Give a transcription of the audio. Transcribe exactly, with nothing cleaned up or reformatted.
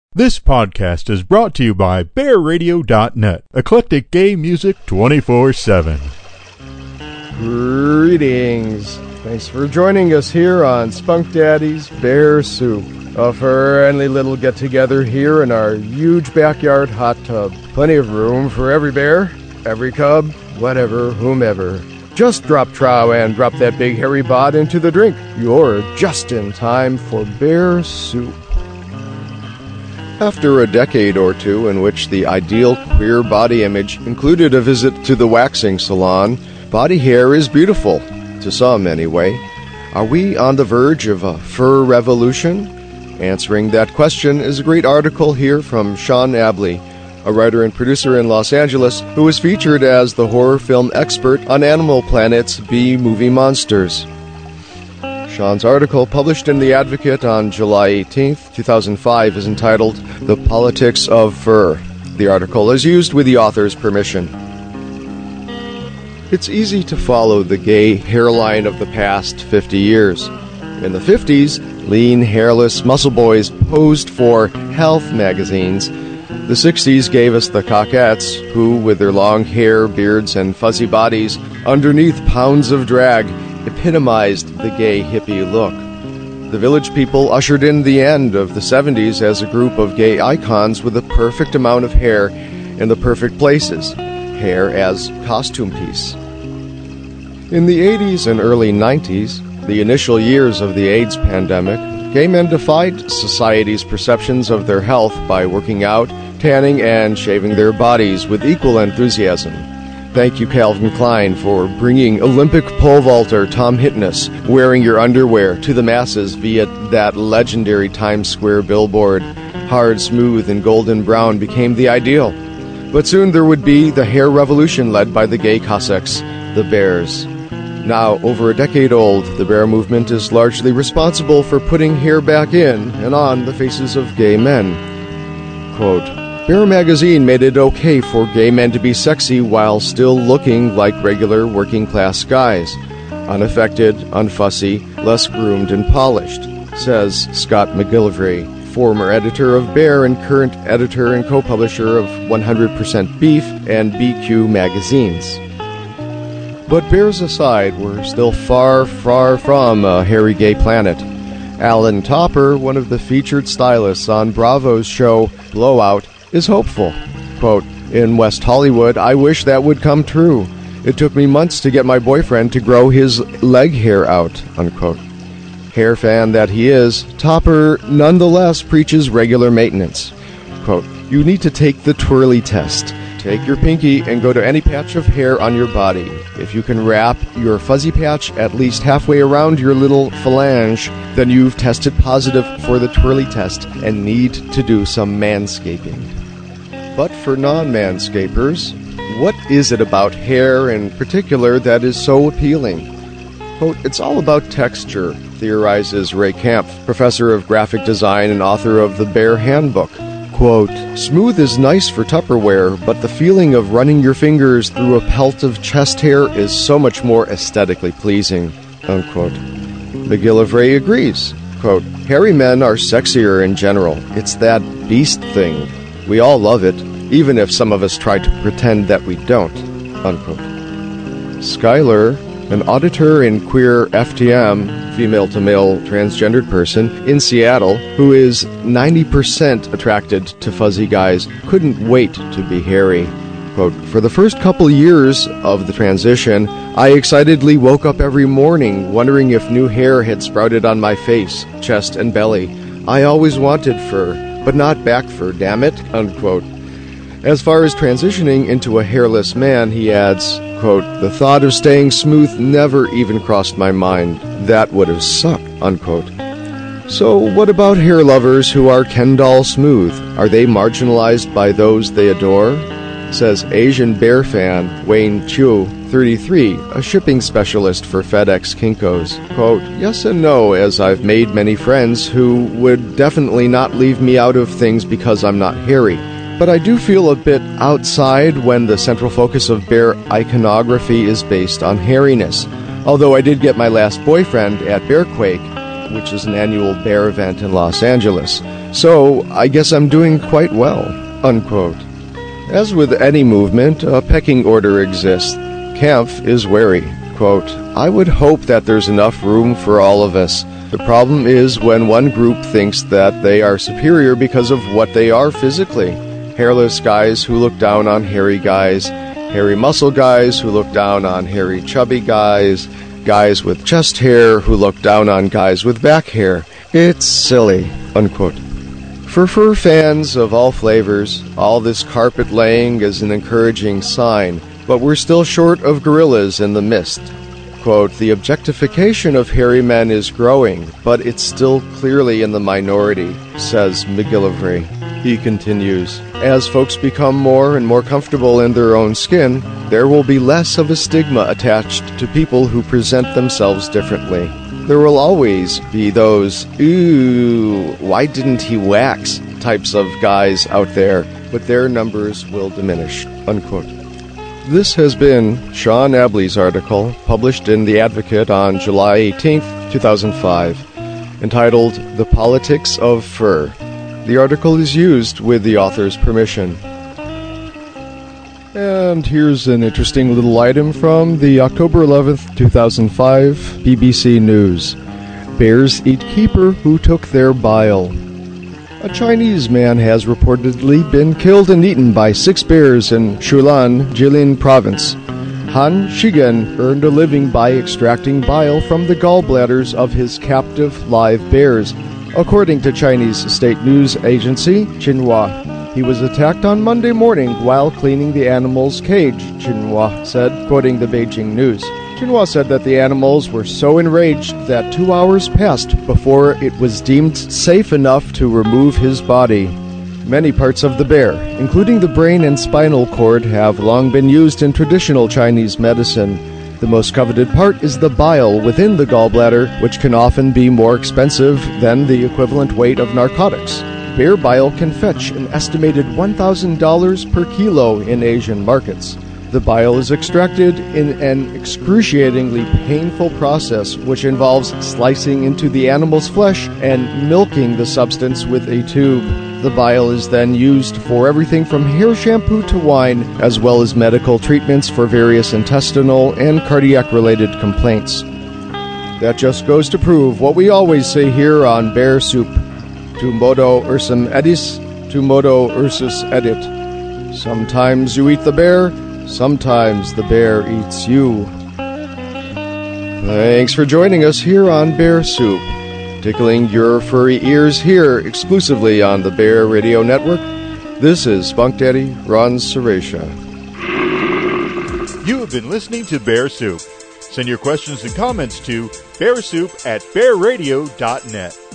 This podcast is brought to you by bear radio dot net, eclectic gay music twenty-four seven. Greetings. Thanks for joining us here on Spunk Daddy's Bear Soup, a friendly little get-together here in our huge backyard hot tub. Plenty of room for every bear, every cub, whatever, whomever. Just drop trow and drop that big hairy bod into the drink. You're just in time for Bear Soup. After a decade or two in which the ideal queer body image included a visit to the waxing salon, body hair is beautiful, to some anyway. Are we on the verge of a fur revolution? Answering that question is a great article here from Sean Abley, a writer and producer in Los Angeles who was featured as the horror film expert on Animal Planet's B-Movie Monsters. Sean's article, published in The Advocate on July eighteenth, two thousand five, is entitled The Politics of Fur. The article is used with the author's permission. It's easy to follow the gay hairline of the past fifty years. In the fifties, lean, hairless muscle boys posed for health magazines. The sixties gave us the coquettes, who, with their long hair, beards, and fuzzy bodies, underneath pounds of drag, epitomized the gay hippie look. The Village People ushered in the end of the seventies as a group of gay icons with the perfect amount of hair in the perfect places, hair as costume piece. In the eighties and early nineties, the initial years of the AIDS pandemic, gay men defied society's perceptions of their health by working out, tanning, and shaving their bodies with equal enthusiasm. Thank you, Calvin Klein, for bringing Olympic pole vaulter Tom Hitness wearing your underwear to the masses via that legendary Times Square billboard. Hard, smooth, and golden brown became the ideal. But soon there would be the hair revolution led by the gay Cossacks, the Bears. Now, over a decade old, the Bear movement is largely responsible for putting hair back in and on the faces of gay men. Quote, Bear magazine made it okay for gay men to be sexy while still looking like regular working-class guys. Unaffected, unfussy, less groomed and polished, says Scott McGillivray, former editor of Bear and current editor and co-publisher of one hundred percent Beef and B Q magazines. But Bears aside, we're still far, far from a hairy gay planet. Alan Topper, one of the featured stylists on Bravo's show Blowout, is hopeful. Quote, in West Hollywood, I wish that would come true. It took me months to get my boyfriend to grow his leg hair out, unquote. Hair fan that he is, Topper nonetheless preaches regular maintenance. Quote, you need to take the twirly test. Take your pinky and go to any patch of hair on your body. If you can wrap your fuzzy patch at least halfway around your little phalange, then you've tested positive for the twirly test and need to do some manscaping. But for non-manscapers, what is it about hair in particular that is so appealing? Quote, it's all about texture, theorizes Ray Camp, professor of graphic design and author of the Bear Handbook. Quote, smooth is nice for Tupperware, but the feeling of running your fingers through a pelt of chest hair is so much more aesthetically pleasing, unquote. McGillivray agrees. Quote, hairy men are sexier in general. It's that beast thing. We all love it, even if some of us try to pretend that we don't, unquote. Skylar, an auditor in queer F T M, female-to-male transgendered person, in Seattle, who is ninety percent attracted to fuzzy guys, couldn't wait to be hairy. Quote, for the first couple years of the transition, I excitedly woke up every morning wondering if new hair had sprouted on my face, chest, and belly. I always wanted fur, but not back fur, damn it, unquote. As far as transitioning into a hairless man, he adds, quote, the thought of staying smooth never even crossed my mind. That would have sucked, unquote. So what about hair lovers who are Ken doll smooth? Are they marginalized by those they adore? Says Asian Bear fan Wayne Chiu, thirty-three, a shipping specialist for FedEx Kinko's. Quote, yes and no, as I've made many friends who would definitely not leave me out of things because I'm not hairy. But I do feel a bit outside when the central focus of bear iconography is based on hairiness. Although I did get my last boyfriend at Bearquake, which is an annual bear event in Los Angeles. so I guess I'm doing quite well, unquote. As with any movement, a pecking order exists. Kampf is wary. Quote, I would hope that there's enough room for all of us. The problem is when one group thinks that they are superior because of what they are physically. Hairless guys who look down on hairy guys, hairy muscle guys who look down on hairy chubby guys, guys with chest hair who look down on guys with back hair. It's silly, unquote. For fur fans of all flavors, all this carpet laying is an encouraging sign, but we're still short of gorillas in the mist. Quote, the objectification of hairy men is growing, but it's still clearly in the minority, says McGillivray. He continues, as folks become more and more comfortable in their own skin, there will be less of a stigma attached to people who present themselves differently. There will always be those, ooh, why didn't he wax types of guys out there, but their numbers will diminish, unquote. This has been Sean Abley's article, published in The Advocate on July eighteenth, two thousand five, entitled The Politics of Fur. The article is used with the author's permission. And here's an interesting little item from the October eleventh, two thousand five B B C News. Bears eat keeper who took their bile. A Chinese man has reportedly been killed and eaten by six bears in Shulan, Jilin Province. Han Shigen earned a living by extracting bile from the gallbladders of his captive live bears, according to Chinese state news agency Xinhua. He was attacked on Monday morning while cleaning the animal's cage, Xinhua said, quoting the Beijing News. Xinhua said that the animals were so enraged that two hours passed before it was deemed safe enough to remove his body. Many parts of the bear, including the brain and spinal cord, have long been used in traditional Chinese medicine. The most coveted part is the bile within the gallbladder, which can often be more expensive than the equivalent weight of narcotics. Bear bile can fetch an estimated one thousand dollars per kilo in Asian markets. The bile is extracted in an excruciatingly painful process which involves slicing into the animal's flesh and milking the substance with a tube. The bile is then used for everything from hair shampoo to wine, as well as medical treatments for various intestinal and cardiac-related complaints. That just goes to prove what we always say here on Bear Soup. Tu modo ursum edis, tu modo ursus edit. Sometimes you eat the bear, sometimes the bear eats you. Thanks for joining us here on Bear Soup. Tickling your furry ears here exclusively on the Bear Radio Network. This is Spunk Daddy Ron Serratia. You have been listening to Bear Soup. Send your questions and comments to bearsoup at bear radio dot net.